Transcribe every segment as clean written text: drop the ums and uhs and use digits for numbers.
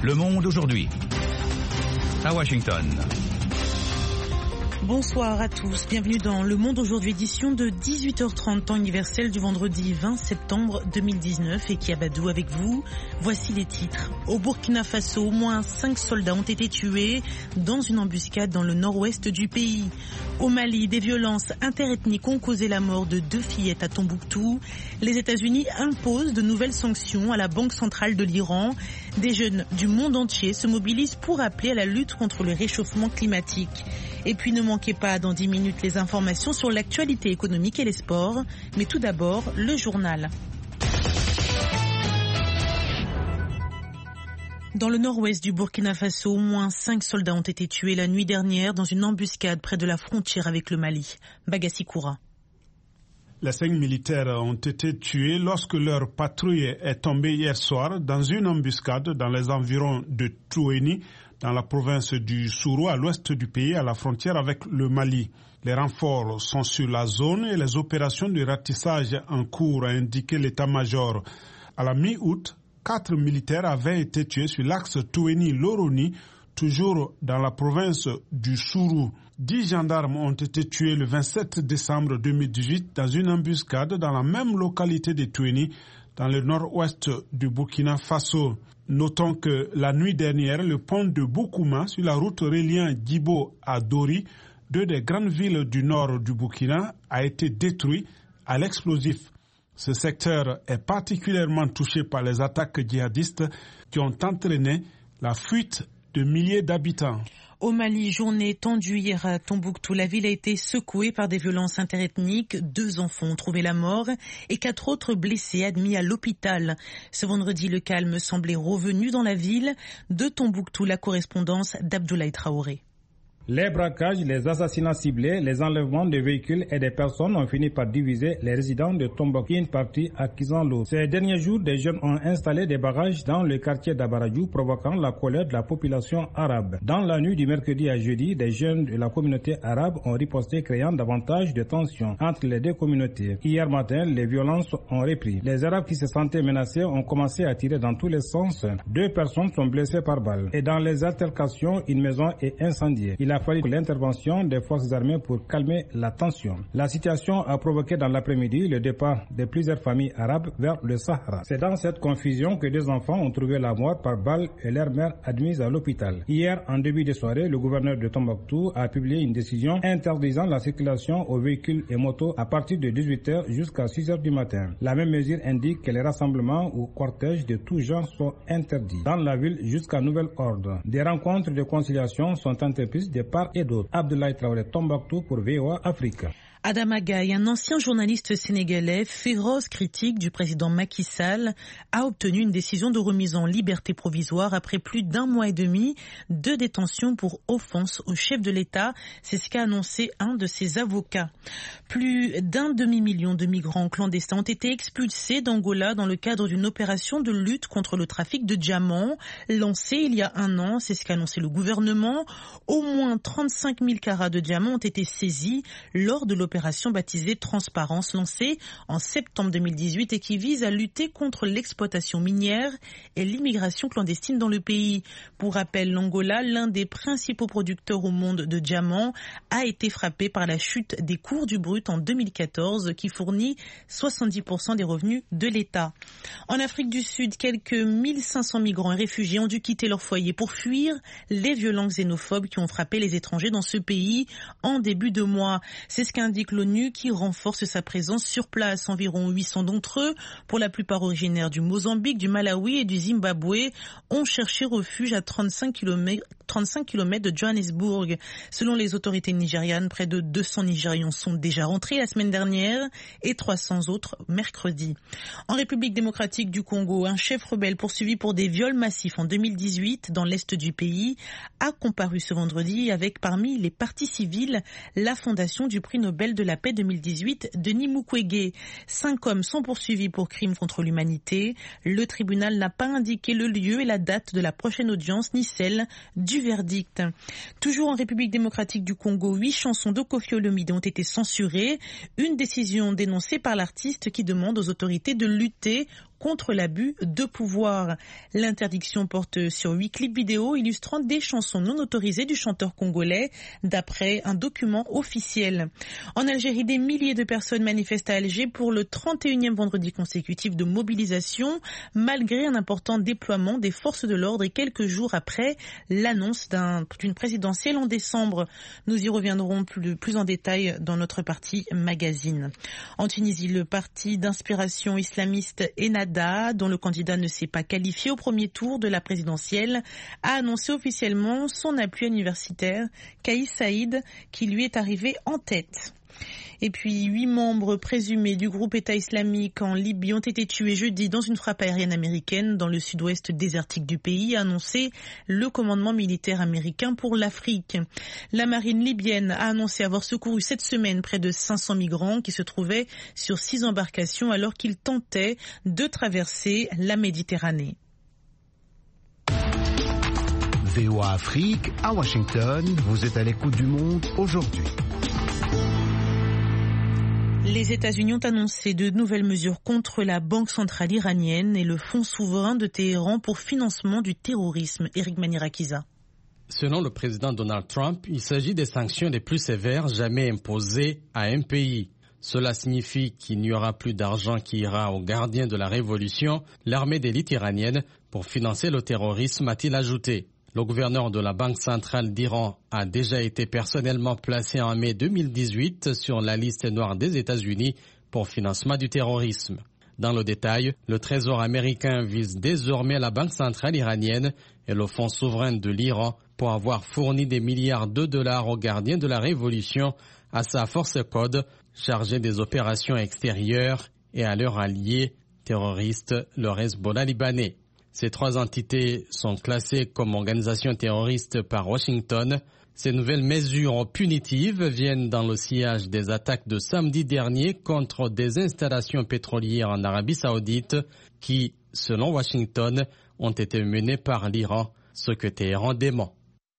Le Monde aujourd'hui. À Washington. Bonsoir à tous, bienvenue dans Le Monde aujourd'hui, édition de 18h30, temps universel du vendredi 20 septembre 2019. Et Kiabadou avec vous, voici les titres. Au Burkina Faso, au moins 5 soldats ont été tués dans une embuscade dans le nord-ouest du pays. Au Mali, des violences interethniques ont causé la mort de 2 fillettes à Tombouctou. Les États-Unis imposent de nouvelles sanctions à la Banque centrale de l'Iran. Des jeunes du monde entier se mobilisent pour appeler à la lutte contre le réchauffement climatique. Et puis ne manquez pas dans 10 minutes les informations sur l'actualité économique et les sports. Mais tout d'abord, le journal. Dans le nord-ouest du Burkina Faso, au moins 5 soldats ont été tués la nuit dernière dans une embuscade près de la frontière avec le Mali. Bagassi Koura. Les 5 militaires ont été tués lorsque leur patrouille est tombée hier soir dans une embuscade dans les environs de Touéni, dans la province du Sourou, à l'ouest du pays, à la frontière avec le Mali. Les renforts sont sur la zone et les opérations de ratissage en cours, a indiqué l'état-major. À la mi-août, 4 militaires avaient été tués sur l'axe Touéni-Loroni, toujours dans la province du Sourou. 10 gendarmes ont été tués le 27 décembre 2018 dans une embuscade dans la même localité de Touéni, dans le nord-ouest du Burkina Faso. Notons que la nuit dernière, le pont de Boukouma, sur la route reliant Djibo à Dori, 2 des grandes villes du nord du Burkina, a été détruit à l'explosif. Ce secteur est particulièrement touché par les attaques djihadistes qui ont entraîné la fuite de milliers d'habitants. Au Mali, journée tendue hier à Tombouctou. La ville a été secouée par des violences interethniques. 2 enfants ont trouvé la mort et 4 autres blessés admis à l'hôpital. Ce vendredi, le calme semblait revenu dans la ville. De Tombouctou, la correspondance d'Abdoulaye Traoré. Les braquages, les assassinats ciblés, les enlèvements de véhicules et des personnes ont fini par diviser les résidents de Tombouctou, une partie à Kizanlo. Ces derniers jours, des jeunes ont installé des barrages dans le quartier d'Abaradjou, provoquant la colère de la population arabe. Dans la nuit du mercredi à jeudi, des jeunes de la communauté arabe ont riposté, créant davantage de tensions entre les 2 communautés. Hier matin, les violences ont repris. Les Arabes qui se sentaient menacés ont commencé à tirer dans tous les sens. 2 personnes sont blessées par balle. Et dans les altercations, une maison est incendiée. Il a fallu l'intervention des forces armées pour calmer la tension. La situation a provoqué dans l'après-midi le départ de plusieurs familles arabes vers le Sahara. C'est dans cette confusion que 2 enfants ont trouvé la mort par balle et leur mère admise à l'hôpital. Hier, en début de soirée, le gouverneur de Tombouctou a publié une décision interdisant la circulation aux véhicules et motos à partir de 18h jusqu'à 6h du matin. La même mesure indique que les rassemblements ou cortèges de tout genre sont interdits dans la ville jusqu'à nouvel ordre. Des rencontres de conciliation sont entreprises de part et d'autre. Abdoulaye Traoré, Tombouctou pour VOA Afrique. Adama Gaye, un ancien journaliste sénégalais, féroce critique du président Macky Sall, a obtenu une décision de remise en liberté provisoire après plus d'1 mois et demi de détention pour offense au chef de l'État. C'est ce qu'a annoncé un de ses avocats. Plus d'1 demi-million de migrants clandestins ont été expulsés d'Angola dans le cadre d'une opération de lutte contre le trafic de diamants lancée il y a 1 an. C'est ce qu'a annoncé le gouvernement. Au moins 35 000 carats de diamants ont été saisis lors de l'opération baptisée Transparence, lancée en septembre 2018 et qui vise à lutter contre l'exploitation minière et l'immigration clandestine dans le pays. Pour rappel, l'Angola, l'un des principaux producteurs au monde de diamants, a été frappé par la chute des cours du brut en 2014 qui fournit 70% des revenus de l'État. En Afrique du Sud, quelques 1500 migrants et réfugiés ont dû quitter leur foyer pour fuir les violences xénophobes qui ont frappé les étrangers dans ce pays en début de mois. C'est ce qu'indique l'ONU qui renforce sa présence sur place. Environ 800 d'entre eux, pour la plupart originaires du Mozambique, du Malawi et du Zimbabwe, ont cherché refuge à 35 km de Johannesburg. Selon les autorités nigérianes, près de 200 Nigérians sont déjà rentrés la semaine dernière et 300 autres mercredi. En République démocratique du Congo, un chef rebelle poursuivi pour des viols massifs en 2018 dans l'est du pays a comparu ce vendredi avec parmi les parties civiles la fondation du prix Nobel de la paix 2018, Denis Mukwege. 5 hommes sont poursuivis pour crimes contre l'humanité. Le tribunal n'a pas indiqué le lieu et la date de la prochaine audience ni celle du verdict. Toujours en République démocratique du Congo, 8 chansons de Koffi Olomide ont été censurées. Une décision dénoncée par l'artiste qui demande aux autorités de lutter contre l'abus de pouvoir. L'interdiction porte sur 8 clips vidéo illustrant des chansons non autorisées du chanteur congolais, d'après un document officiel. En Algérie, des milliers de personnes manifestent à Alger pour le 31e vendredi consécutif de mobilisation, malgré un important déploiement des forces de l'ordre et quelques jours après l'annonce d'une présidentielle en décembre. Nous y reviendrons plus en détail dans notre partie magazine. En Tunisie, le parti d'inspiration islamiste Ennahda, dont le candidat ne s'est pas qualifié au premier tour de la présidentielle, a annoncé officiellement son appui universitaire, Kais Saïd, qui lui est arrivé en tête. Et puis 8 membres présumés du groupe État islamique en Libye ont été tués jeudi dans une frappe aérienne américaine dans le sud-ouest désertique du pays, a annoncé le commandement militaire américain pour l'Afrique. La marine libyenne a annoncé avoir secouru cette semaine près de 500 migrants qui se trouvaient sur 6 embarcations alors qu'ils tentaient de traverser la Méditerranée. VOA Afrique, à Washington, vous êtes à l'écoute du monde aujourd'hui. Les États-Unis ont annoncé de nouvelles mesures contre la Banque centrale iranienne et le Fonds souverain de Téhéran pour financement du terrorisme. Eric Manirakiza. Selon le président Donald Trump, il s'agit des sanctions les plus sévères jamais imposées à un pays. Cela signifie qu'il n'y aura plus d'argent qui ira aux gardiens de la révolution, l'armée d'élite iranienne, pour financer le terrorisme, a-t-il ajouté. Le gouverneur de la Banque centrale d'Iran a déjà été personnellement placé en mai 2018 sur la liste noire des États-Unis pour financement du terrorisme. Dans le détail, le Trésor américain vise désormais la Banque centrale iranienne et le Fonds souverain de l'Iran pour avoir fourni des milliards de dollars aux gardiens de la révolution, à sa force code chargée des opérations extérieures et à leur allié terroriste, le Hezbollah libanais. Ces 3 entités sont classées comme organisations terroristes par Washington. Ces nouvelles mesures punitives viennent dans le sillage des attaques de samedi dernier contre des installations pétrolières en Arabie Saoudite qui, selon Washington, ont été menées par l'Iran, ce que Téhéran dément.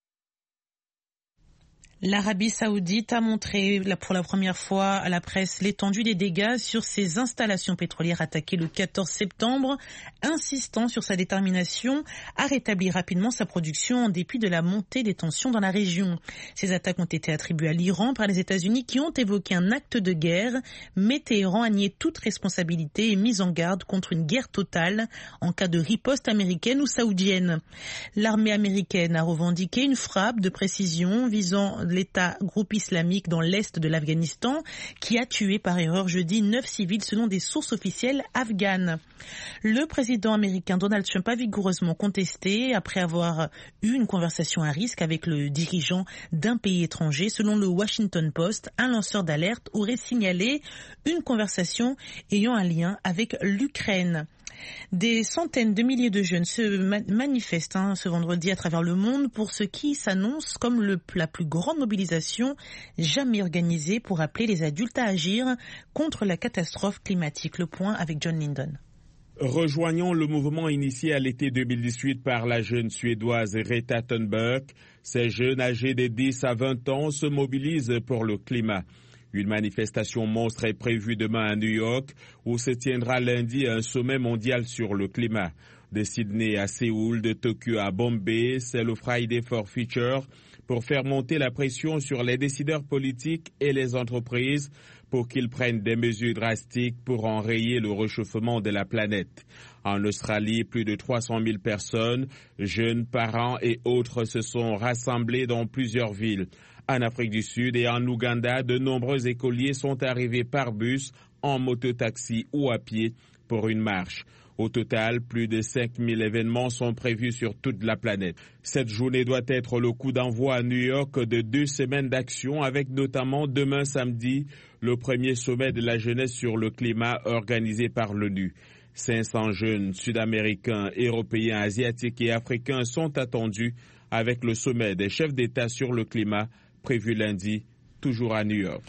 L'Arabie Saoudite a montré pour la première fois à la presse l'étendue des dégâts sur ses installations pétrolières attaquées le 14 septembre, insistant sur sa détermination à rétablir rapidement sa production en dépit de la montée des tensions dans la région. Ces attaques ont été attribuées à l'Iran par les États-Unis qui ont évoqué un acte de guerre, mais Téhéran a nié toute responsabilité et mis en garde contre une guerre totale en cas de riposte américaine ou saoudienne. L'armée américaine a revendiqué une frappe de précision visant l'État groupe islamique dans l'est de l'Afghanistan qui a tué par erreur jeudi 9 civils selon des sources officielles afghanes. Le président américain Donald Trump a vigoureusement contesté après avoir eu une conversation à risque avec le dirigeant d'un pays étranger. Selon le Washington Post, un lanceur d'alerte aurait signalé une conversation ayant un lien avec l'Ukraine. Des centaines de milliers de jeunes se manifestent ce vendredi à travers le monde pour ce qui s'annonce comme la plus grande mobilisation jamais organisée pour appeler les adultes à agir contre la catastrophe climatique. Le point avec John Linden. Rejoignant le mouvement initié à l'été 2018 par la jeune Suédoise Greta Thunberg, ces jeunes âgés de 10 à 20 ans se mobilisent pour le climat. Une manifestation monstre est prévue demain à New York, où se tiendra lundi un sommet mondial sur le climat. De Sydney à Séoul, de Tokyo à Bombay, c'est le Friday for Future pour faire monter la pression sur les décideurs politiques et les entreprises pour qu'ils prennent des mesures drastiques pour enrayer le réchauffement de la planète. En Australie, plus de 300 000 personnes, jeunes, parents et autres se sont rassemblés dans plusieurs villes. En Afrique du Sud et en Ouganda, de nombreux écoliers sont arrivés par bus, en mototaxi ou à pied pour une marche. Au total, plus de 5000 événements sont prévus sur toute la planète. Cette journée doit être le coup d'envoi à New York de 2 semaines d'action avec notamment demain samedi le premier sommet de la jeunesse sur le climat organisé par l'ONU. 500 jeunes sud-américains, européens, asiatiques et africains sont attendus avec le sommet des chefs d'État sur le climat prévu lundi, toujours à New York.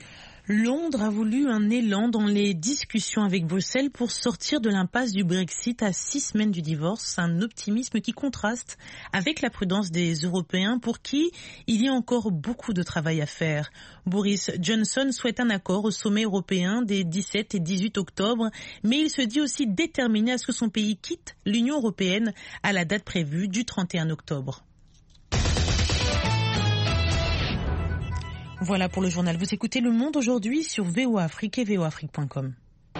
Londres a voulu un élan dans les discussions avec Bruxelles pour sortir de l'impasse du Brexit à 6 semaines du divorce. Un optimisme qui contraste avec la prudence des Européens pour qui il y a encore beaucoup de travail à faire. Boris Johnson souhaite un accord au sommet européen des 17 et 18 octobre, mais il se dit aussi déterminé à ce que son pays quitte l'Union européenne à la date prévue du 31 octobre. Voilà pour le journal. Vous écoutez Le Monde aujourd'hui sur VOA Afrique et voaafrique.com.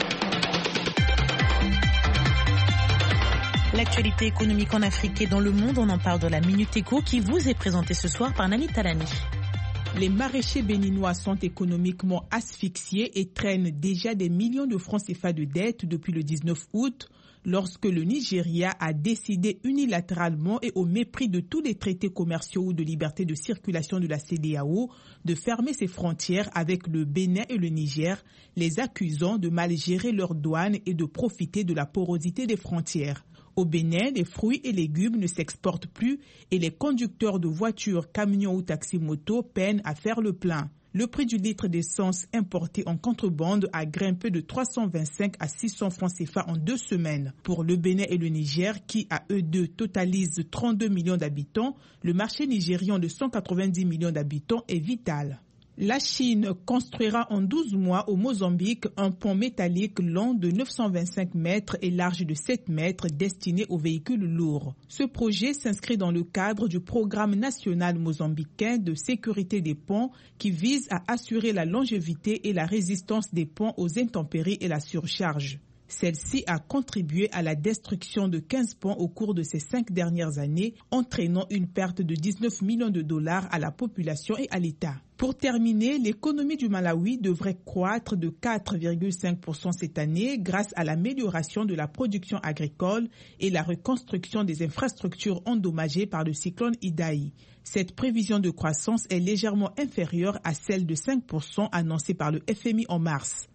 L'actualité économique en Afrique et dans le monde, on en parle dans la Minute Éco qui vous est présentée ce soir par Nani Talani. Les maraîchers béninois sont économiquement asphyxiés et traînent déjà des millions de francs CFA de dettes depuis le 19 août, lorsque le Nigeria a décidé unilatéralement et au mépris de tous les traités commerciaux ou de liberté de circulation de la CEDEAO de fermer ses frontières avec le Bénin et le Niger, les accusant de mal gérer leurs douanes et de profiter de la porosité des frontières. Au Bénin, les fruits et légumes ne s'exportent plus et les conducteurs de voitures, camions ou taxis-motos peinent à faire le plein. Le prix du litre d'essence importé en contrebande a grimpé de 325 à 600 francs CFA en 2 semaines. Pour le Bénin et le Niger, qui à eux deux totalisent 32 millions d'habitants, le marché nigérian de 190 millions d'habitants est vital. La Chine construira en 12 mois au Mozambique un pont métallique long de 925 mètres et large de 7 mètres destiné aux véhicules lourds. Ce projet s'inscrit dans le cadre du programme national mozambicain de sécurité des ponts qui vise à assurer la longévité et la résistance des ponts aux intempéries et la surcharge. Celle-ci a contribué à la destruction de 15 ponts au cours de ces 5 dernières années, entraînant une perte de 19 millions de dollars à la population et à l'État. Pour terminer, l'économie du Malawi devrait croître de 4,5% cette année grâce à l'amélioration de la production agricole et la reconstruction des infrastructures endommagées par le cyclone Idai. Cette prévision de croissance est légèrement inférieure à celle de 5% annoncée par le FMI en mars.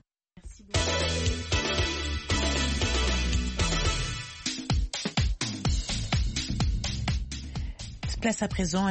Place à présent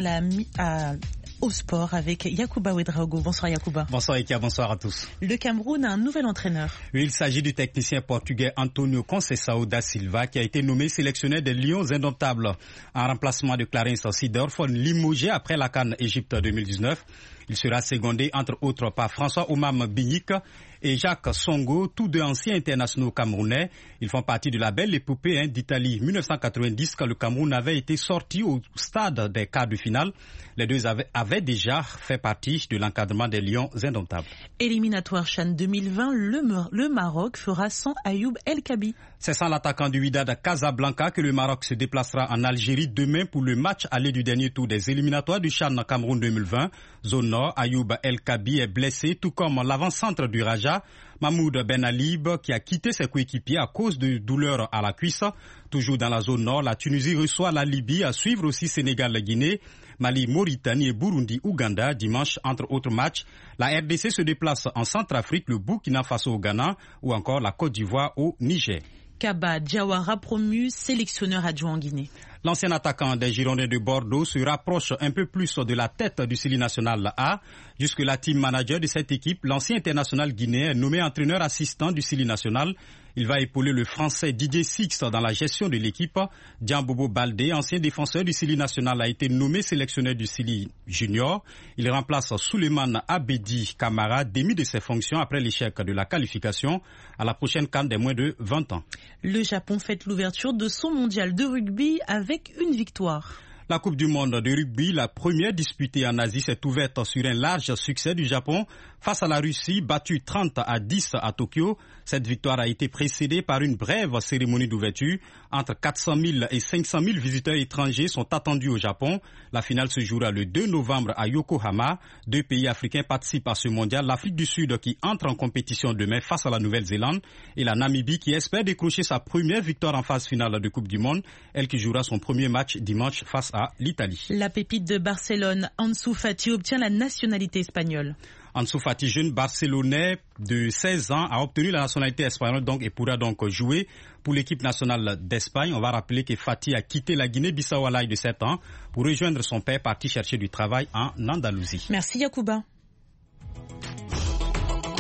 au sport avec Yacouba Ouedraogo. Bonsoir Yacouba. Bonsoir Ika, bonsoir à tous. Le Cameroun a un nouvel entraîneur. Oui, il s'agit du technicien portugais Antonio Conceição da Silva qui a été nommé sélectionneur des Lions Indomptables en remplacement de Clarence Seedorf, limogé après la CAN Égypte 2019. Il sera secondé entre autres par François Omam Bignic et Jacques Songo, tous deux anciens internationaux camerounais. Ils font partie de la belle épopée d'Italie 1990 quand le Cameroun avait été sorti au stade des quarts de finale. Les deux avaient déjà fait partie de l'encadrement des Lions Indomptables. Éliminatoire CHAN 2020, le Maroc fera sans Ayoub El Kabi. C'est sans l'attaquant du Wydad Casablanca que le Maroc se déplacera en Algérie demain pour le match aller du dernier tour des éliminatoires du CHAN Cameroun 2020. Zone Nord, Ayoub El Kabi est blessé, tout comme l'avant-centre du Raja, Mahmoud Ben Alib, qui a quitté ses coéquipiers à cause de douleurs à la cuisse. Toujours dans la zone Nord, la Tunisie reçoit la Libye, à suivre aussi Sénégal-Guinée. Mali, Mauritanie et Burundi, Ouganda, dimanche, entre autres matchs. La RDC se déplace en Centrafrique, le Burkina Faso au Ghana ou encore la Côte d'Ivoire au Niger. Kaba Diawara promu sélectionneur adjoint en Guinée. L'ancien attaquant des Girondins de Bordeaux se rapproche un peu plus de la tête du Sili National A. Jusque la team manager de cette équipe, l'ancien international guinéen est nommé entraîneur assistant du Sili National. Il va épauler le Français Didier Six dans la gestion de l'équipe. Diambobo Baldé, ancien défenseur du Sili National, a été nommé sélectionneur du Sili Junior. Il remplace Souleymane Abedi Kamara, démis de ses fonctions après l'échec de la qualification à la prochaine CAN des moins de 20 ans. Le Japon fête l'ouverture de son mondial de rugby avec une victoire. La Coupe du monde de rugby, la première disputée en Asie, s'est ouverte sur un large succès du Japon face à la Russie, battue 30-10 à Tokyo. Cette victoire a été précédée par une brève cérémonie d'ouverture. Entre 400 000 et 500 000 visiteurs étrangers sont attendus au Japon. La finale se jouera le 2 novembre à Yokohama. 2 pays africains participent à ce mondial. L'Afrique du Sud qui entre en compétition demain face à la Nouvelle-Zélande et la Namibie qui espère décrocher sa première victoire en phase finale de Coupe du monde. Elle qui jouera son premier match dimanche face à l'Italie. La pépite de Barcelone, Ansu Fati, obtient la nationalité espagnole. Ansu Fati, jeune Barcelonais de 16 ans, a obtenu la nationalité espagnole et pourra donc jouer pour l'équipe nationale d'Espagne. On va rappeler que Fati a quitté la Guinée-Bissau à l'âge de 7 ans pour rejoindre son père parti chercher du travail en Andalousie. Merci Yacouba.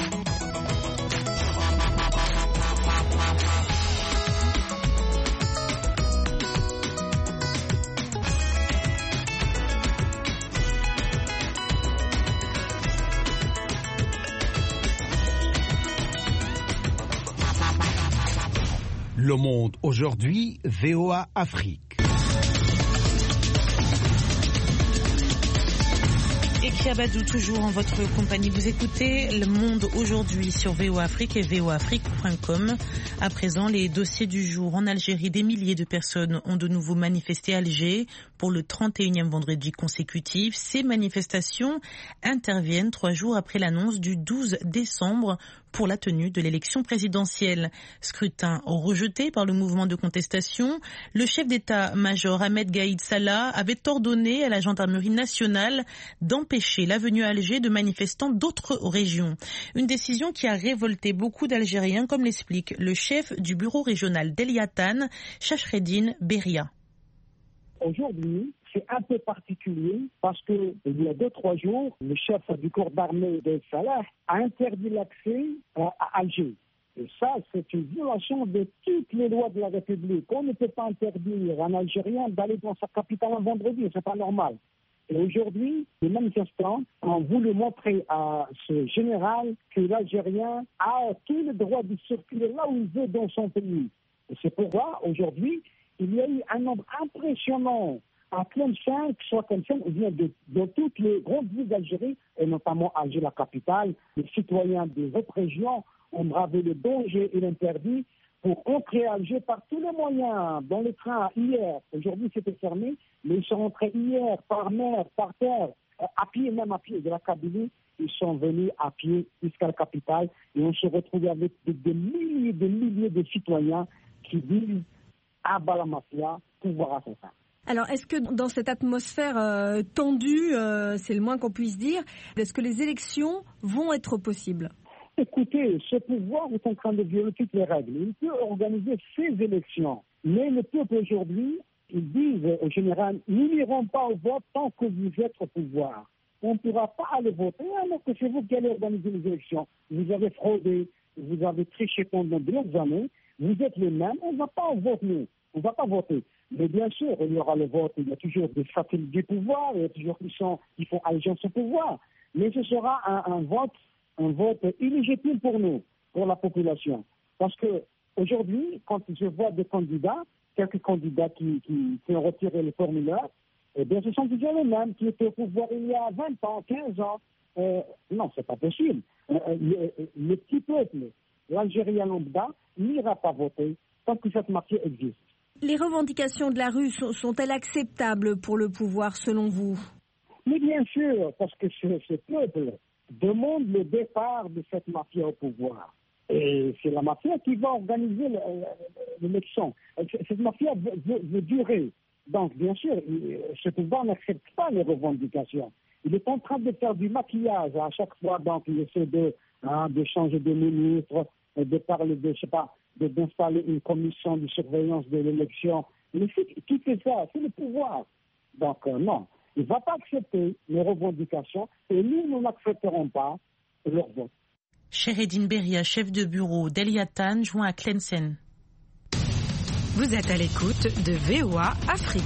Le Monde aujourd'hui, VOA Afrique. Et Kiabadou, toujours en votre compagnie. Vous écoutez Le Monde aujourd'hui sur VOA Afrique et voaafrique.com. À présent, les dossiers du jour. En Algérie, des milliers de personnes ont de nouveau manifesté à Alger pour le 31e vendredi consécutif. Ces manifestations interviennent 3 jours après l'annonce du 12 décembre pour la tenue de l'élection présidentielle. Scrutin rejeté par le mouvement de contestation. Le chef d'état-major Ahmed Gaïd Salah avait ordonné à la gendarmerie nationale d'empêcher la venue à Alger de manifestants d'autres régions. Une décision qui a révolté beaucoup d'Algériens, comme l'explique le chef du bureau régional d'Eliatan, Chachreddine Beria. Aujourd'hui, c'est un peu particulier parce que il y a 2-3 jours, le chef du corps d'armée de Salah a interdit l'accès à Alger. Et ça, c'est une violation de toutes les lois de la République. On ne peut pas interdire à un Algérien d'aller dans sa capitale un vendredi, c'est pas normal. Et aujourd'hui, les manifestants ont voulu montrer à ce général que l'Algérien a tout le droit de circuler là où il veut dans son pays. Et c'est pourquoi, aujourd'hui, il y a eu un nombre impressionnant à Tlemcen, soit Tlemcen, ou bien dans toutes les grandes villes d'Algérie, et notamment Alger, la capitale. Les citoyens des autres régions ont bravé le danger et l'interdit pour entrer à Alger par tous les moyens, dans les trains hier. Aujourd'hui, c'était fermé, mais ils sont rentrés hier par mer, par terre, à pied, même à pied de la Kabylie. Ils sont venus à pied jusqu'à la capitale et on se retrouve avec des milliers de citoyens qui disent « Abat la mafia, pouvoir assassin ». Alors, est-ce que dans cette atmosphère tendue, c'est le moins qu'on puisse dire, est-ce que les élections vont être possibles ? Écoutez, ce pouvoir est en train de violer toutes les règles. Il peut organiser ses élections. Mais le peuple aujourd'hui, ils disent au général, nous n'irons pas au vote tant que vous êtes au pouvoir. On ne pourra pas aller voter alors que c'est vous qui allez organiser les élections. Vous avez fraudé, vous avez triché pendant de longues années, vous êtes les mêmes, on ne va pas voter. On ne va pas voter. Mais bien sûr, il y aura le vote, il y a toujours des satellites du pouvoir, il y a toujours qui font allégeance au pouvoir. Mais ce sera un vote illégitime pour nous, pour la population. Parce que aujourd'hui, quand je vois des candidats, quelques candidats qui ont retiré le formulaire, eh bien, ce sont déjà les mêmes qui étaient au pouvoir il y a 20 ans, 15 ans. Non, c'est pas possible. Le petit peuple, l'Algérien lambda, n'ira pas voter tant que cette mafia existe. Les revendications de la rue sont-elles acceptables pour le pouvoir, selon vous ? Mais bien sûr, parce que ce peuple demande le départ de cette mafia au pouvoir. Et c'est la mafia qui va organiser l'élection. Cette mafia veut durer. Donc, bien sûr, ce pouvoir n'accepte pas les revendications. Il est en train de faire du maquillage à chaque fois. Donc, il essaie de changer de ministre, de parler d'installer une commission de surveillance de l'élection. Mais qui fait ça? C'est le pouvoir. Donc, non. Il ne va pas accepter les revendications et nous n'accepterons pas leur vote. Chachreddine Beria, chef de bureau d'Eliatan, joint à Tlemcen. Vous êtes à l'écoute de VOA Afrique.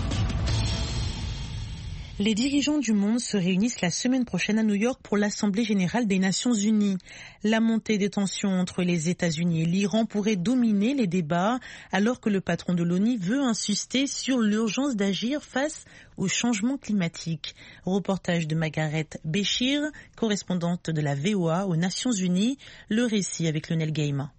Les dirigeants du monde se réunissent la semaine prochaine à New York pour l'Assemblée générale des Nations unies. La montée des tensions entre les États-Unis et l'Iran pourrait dominer les débats alors que le patron de l'ONU veut insister sur l'urgence d'agir face au changement climatique. Reportage de Margaret Béchir, correspondante de la VOA aux Nations unies. Le récit avec Lionel Gaïma.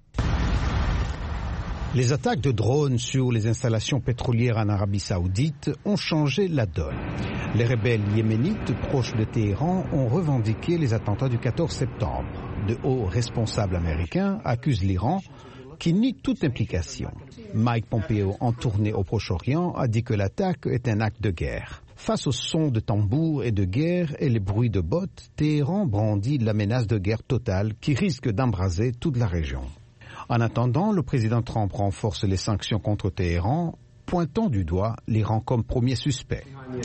Les attaques de drones sur les installations pétrolières en Arabie Saoudite ont changé la donne. Les rebelles yéménites proches de Téhéran ont revendiqué les attentats du 14 septembre. De hauts responsables américains accusent l'Iran qui nie toute implication. Mike Pompeo, en tournée au Proche-Orient, a dit que l'attaque est un acte de guerre. Face aux sons de tambours et de guerre et les bruits de bottes, Téhéran brandit la menace de guerre totale qui risque d'embraser toute la région. En attendant, le président Trump renforce les sanctions contre Téhéran, pointant du doigt l'Iran comme premier suspect.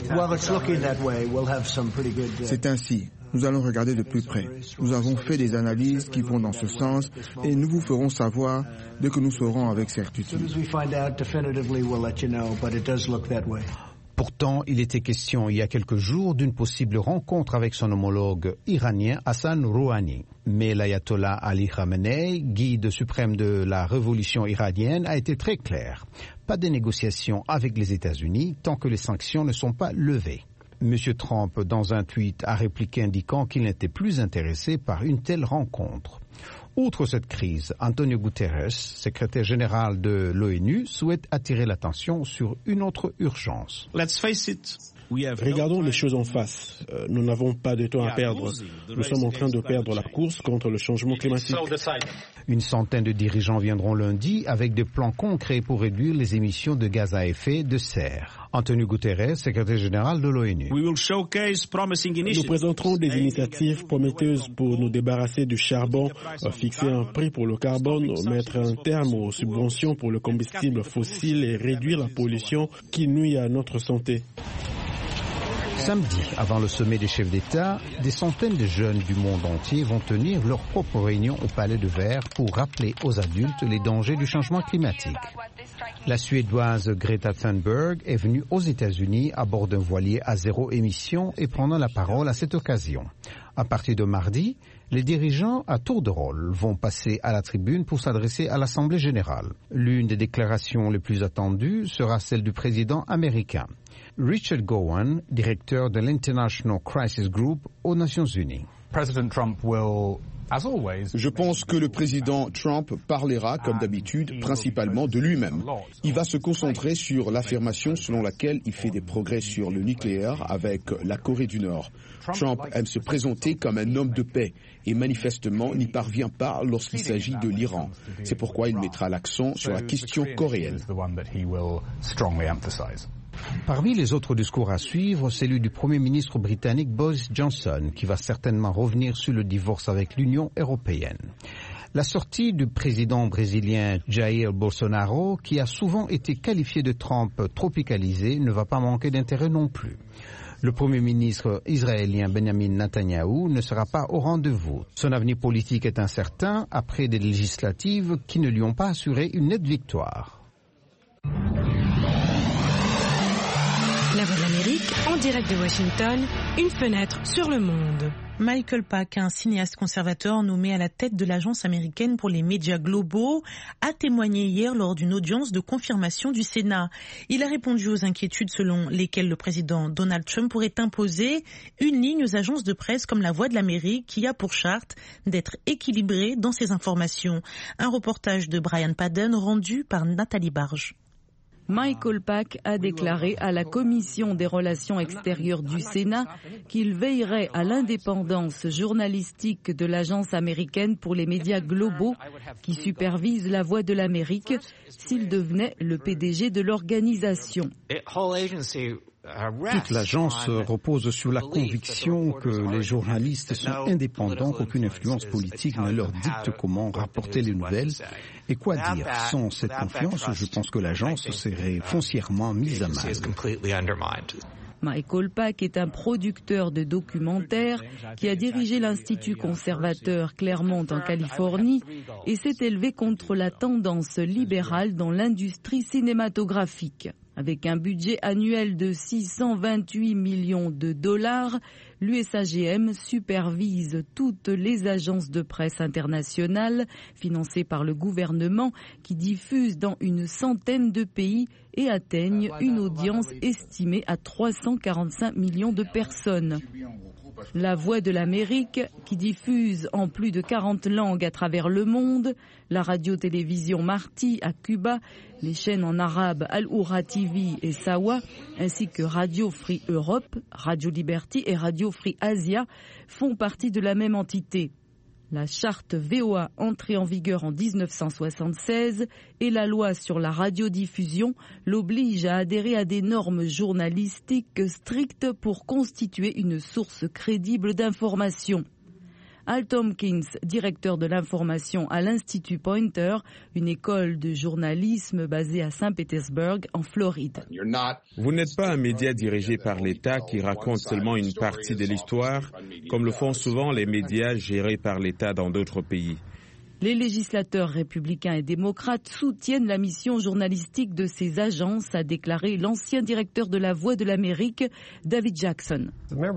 C'est ainsi. Nous allons regarder de plus près. Nous avons fait des analyses qui vont dans ce sens et nous vous ferons savoir dès que nous saurons avec certitude. Pourtant, il était question il y a quelques jours d'une possible rencontre avec son homologue iranien Hassan Rouhani. Mais l'ayatollah Ali Khamenei, guide suprême de la révolution iranienne, a été très clair. Pas de négociations avec les États-Unis tant que les sanctions ne sont pas levées. M. Trump, dans un tweet, a répliqué indiquant qu'il n'était plus intéressé par une telle rencontre. Outre cette crise, Antonio Guterres, secrétaire général de l'ONU, souhaite attirer l'attention sur une autre urgence. Regardons les choses en face. Nous n'avons pas de temps à perdre. Nous sommes en train de perdre la course contre le changement climatique. Une centaine de dirigeants viendront lundi avec des plans concrets pour réduire les émissions de gaz à effet de serre. Antonio Guterres, secrétaire général de l'ONU. Nous présenterons des initiatives prometteuses pour nous débarrasser du charbon, fixer un prix pour le carbone, mettre un terme aux subventions pour le combustible fossile et réduire la pollution qui nuit à notre santé. Samedi, avant le sommet des chefs d'État, des centaines de jeunes du monde entier vont tenir leur propre réunion au Palais de Verre pour rappeler aux adultes les dangers du changement climatique. La Suédoise Greta Thunberg est venue aux États-Unis à bord d'un voilier à zéro émission et prenant la parole à cette occasion. À partir de mardi, les dirigeants à tour de rôle vont passer à la tribune pour s'adresser à l'Assemblée générale. L'une des déclarations les plus attendues sera celle du président américain. Richard Gowan, directeur de l'International Crisis Group aux Nations Unies. Je pense que le président Trump parlera, comme d'habitude, principalement de lui-même. Il va se concentrer sur l'affirmation selon laquelle il fait des progrès sur le nucléaire avec la Corée du Nord. Trump aime se présenter comme un homme de paix et manifestement n'y parvient pas lorsqu'il s'agit de l'Iran. C'est pourquoi il mettra l'accent sur la question coréenne. Parmi les autres discours à suivre, celui du Premier ministre britannique Boris Johnson, qui va certainement revenir sur le divorce avec l'Union européenne. La sortie du président brésilien Jair Bolsonaro, qui a souvent été qualifié de Trump tropicalisé, ne va pas manquer d'intérêt non plus. Le Premier ministre israélien Benjamin Netanyahou ne sera pas au rendez-vous. Son avenir politique est incertain après des législatives qui ne lui ont pas assuré une nette victoire. La Voix de l'Amérique, en direct de Washington, une fenêtre sur le monde. Michael Pack, un cinéaste conservateur nommé à la tête de l'Agence américaine pour les médias globaux, a témoigné hier lors d'une audience de confirmation du Sénat. Il a répondu aux inquiétudes selon lesquelles le président Donald Trump pourrait imposer une ligne aux agences de presse comme La Voix de l'Amérique qui a pour charte d'être équilibrée dans ses informations. Un reportage de Brian Padden rendu par Nathalie Barge. Michael Pack a déclaré à la Commission des relations extérieures du Sénat qu'il veillerait à l'indépendance journalistique de l'Agence américaine pour les médias globaux qui supervise La Voix de l'Amérique s'il devenait le PDG de l'organisation. Toute l'agence repose sur la conviction que les journalistes sont indépendants, qu'aucune influence politique ne leur dicte comment rapporter les nouvelles. Et quoi dire? Sans cette confiance, je pense que l'agence serait foncièrement mise à mal. Michael Pack est un producteur de documentaires qui a dirigé l'Institut conservateur Claremont en Californie et s'est élevé contre la tendance libérale dans l'industrie cinématographique. Avec un budget annuel de 628 millions de dollars, l'USAGM supervise toutes les agences de presse internationales financées par le gouvernement qui diffusent dans une centaine de pays et atteignent une audience estimée à 345 millions de personnes. La Voix de l'Amérique, qui diffuse en plus de 40 langues à travers le monde, la radio-télévision Marti à Cuba, les chaînes en arabe Al-Oura TV et Sawa, ainsi que Radio Free Europe, Radio Liberty et Radio Free Asia, font partie de la même entité. La charte VOA entrée en vigueur en 1976 et la loi sur la radiodiffusion l'oblige à adhérer à des normes journalistiques strictes pour constituer une source crédible d'information. Al Tompkins, directeur de l'information à l'Institut Poynter, une école de journalisme basée à Saint-Pétersbourg, en Floride. Vous n'êtes pas un média dirigé par l'État qui raconte seulement une partie de l'histoire, comme le font souvent les médias gérés par l'État dans d'autres pays. Les législateurs républicains et démocrates soutiennent la mission journalistique de ces agences, a déclaré l'ancien directeur de La Voix de l'Amérique, David Jackson.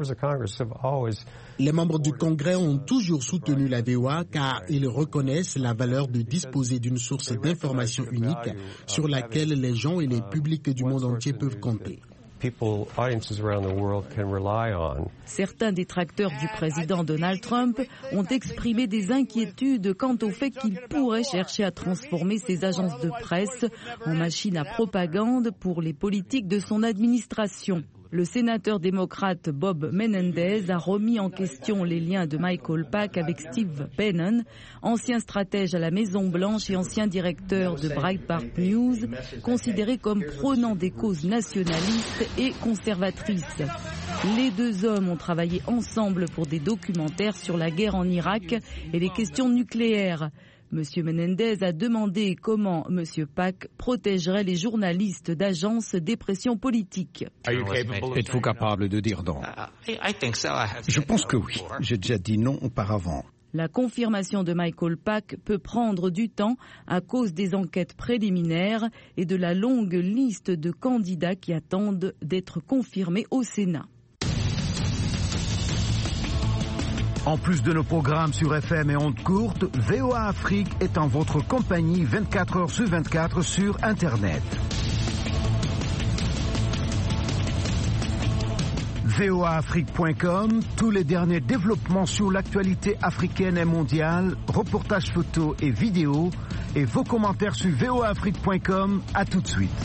Les membres du Congrès ont toujours soutenu la VOA car ils reconnaissent la valeur de disposer d'une source d'information unique sur laquelle les gens et les publics du monde entier peuvent compter. Certains détracteurs du président Donald Trump ont exprimé des inquiétudes quant au fait qu'il pourrait chercher à transformer ces agences de presse en machines à propagande pour les politiques de son administration. Le sénateur démocrate Bob Menendez a remis en question les liens de Michael Pack avec Steve Bannon, ancien stratège à la Maison-Blanche et ancien directeur de Breitbart News, considéré comme prônant des causes nationalistes et conservatrices. Les deux hommes ont travaillé ensemble pour des documentaires sur la guerre en Irak et les questions nucléaires. M. Menendez a demandé comment M. Pack protégerait les journalistes d'agences des pressions politiques. Êtes-vous capable de dire non? Je pense que oui. J'ai déjà dit non auparavant. La confirmation de Michael Pack peut prendre du temps à cause des enquêtes préliminaires et de la longue liste de candidats qui attendent d'être confirmés au Sénat. En plus de nos programmes sur FM et ondes courtes, VOA Afrique est en votre compagnie 24 heures sur 24 sur Internet. voaafrique.com, tous les derniers développements sur l'actualité africaine et mondiale, reportages photos et vidéos, et vos commentaires sur voaafrique.com. À tout de suite.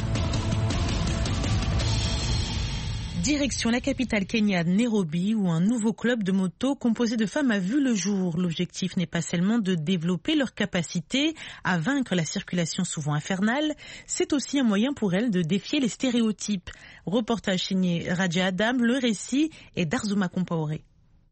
Direction la capitale kenyane, Nairobi, où un nouveau club de moto composé de femmes a vu le jour. L'objectif n'est pas seulement de développer leur capacité à vaincre la circulation souvent infernale, c'est aussi un moyen pour elles de défier les stéréotypes. Reportage signé Raja Adam, le récit est d'Arzuma Compaoré.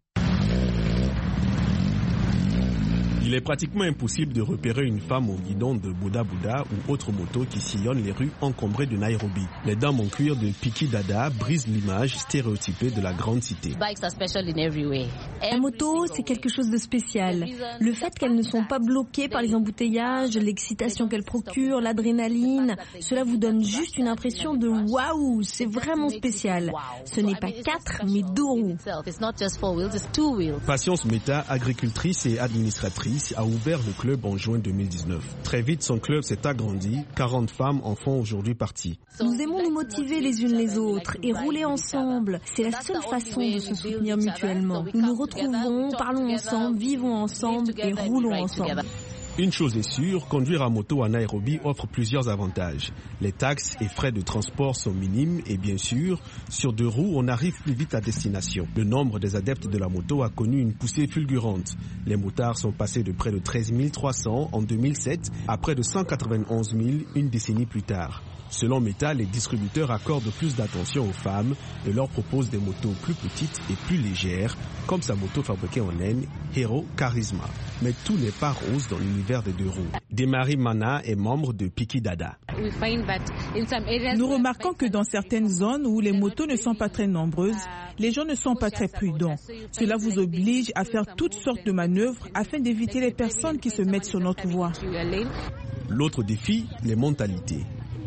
Il est pratiquement impossible de repérer une femme au guidon de Boda Boda ou autre moto qui sillonne les rues encombrées de Nairobi. Les dames en cuir de Piki Dada brisent l'image stéréotypée de la grande cité. La moto, c'est quelque chose de spécial. Le fait qu'elles ne sont pas bloquées par les embouteillages, l'excitation qu'elles procurent, l'adrénaline, cela vous donne juste une impression de waouh, c'est vraiment spécial. Ce n'est pas 4, mais 2 roues. Patience Meta, agricultrice et administratrice, a ouvert le club en juin 2019. Très vite, son club s'est agrandi. 40 femmes en font aujourd'hui partie. Nous aimons nous motiver les unes les autres et rouler ensemble. C'est la seule façon de se soutenir mutuellement. Nous nous retrouvons, parlons ensemble, vivons ensemble et roulons ensemble. Une chose est sûre, conduire à moto à Nairobi offre plusieurs avantages. Les taxes et frais de transport sont minimes et bien sûr, sur 2 roues, on arrive plus vite à destination. Le nombre des adeptes de la moto a connu une poussée fulgurante. Les motards sont passés de près de 13 300 en 2007 à près de 191 000 une décennie plus tard. Selon Meta, les distributeurs accordent plus d'attention aux femmes et leur proposent des motos plus petites et plus légères, comme sa moto fabriquée en laine, Hero Charisma. Mais tout n'est pas rose dans l'univers des 2 roues. Demari Mana est membre de Piki Dada. Nous remarquons que dans certaines zones où les motos ne sont pas très nombreuses, les gens ne sont pas très prudents. Cela vous oblige à faire toutes sortes de manœuvres afin d'éviter les personnes qui se mettent sur notre voie. L'autre défi, les mentalités.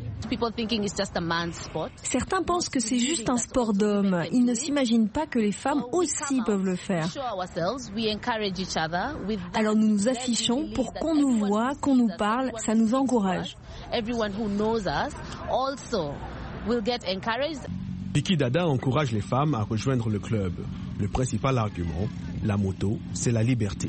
Certains pensent que c'est juste un sport d'hommes. Ils ne s'imaginent pas que les femmes aussi peuvent le faire. Alors nous nous affichons pour qu'on nous voit, qu'on nous parle, ça nous encourage. Piki Dada encourage les femmes à rejoindre le club. Le principal argument, la moto, c'est la liberté.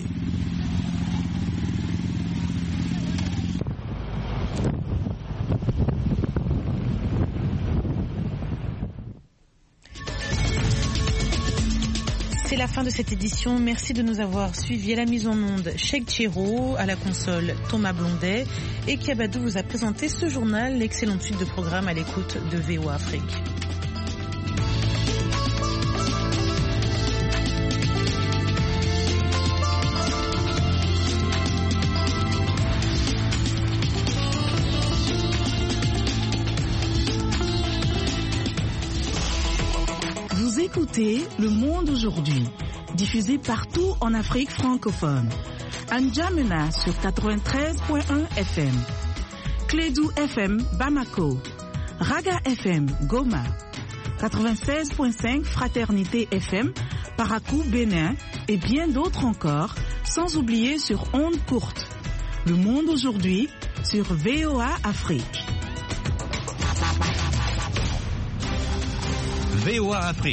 C'est la fin de cette édition. Merci de nous avoir suivis. À la mise en onde, Cheikh Chiro, à la console, Thomas Blondet, et Kiabadou vous a présenté ce journal. L'excellente suite de programmes à l'écoute de VOA Afrique. Écoutez Le Monde aujourd'hui, diffusé partout en Afrique francophone. à N'Djamena sur 93.1 FM, Clédou FM Bamako, Raga FM Goma, 96.5 Fraternité FM Parakou Bénin et bien d'autres encore, sans oublier sur ondes courtes. Le monde aujourd'hui sur VOA Afrique. VOA Afrique.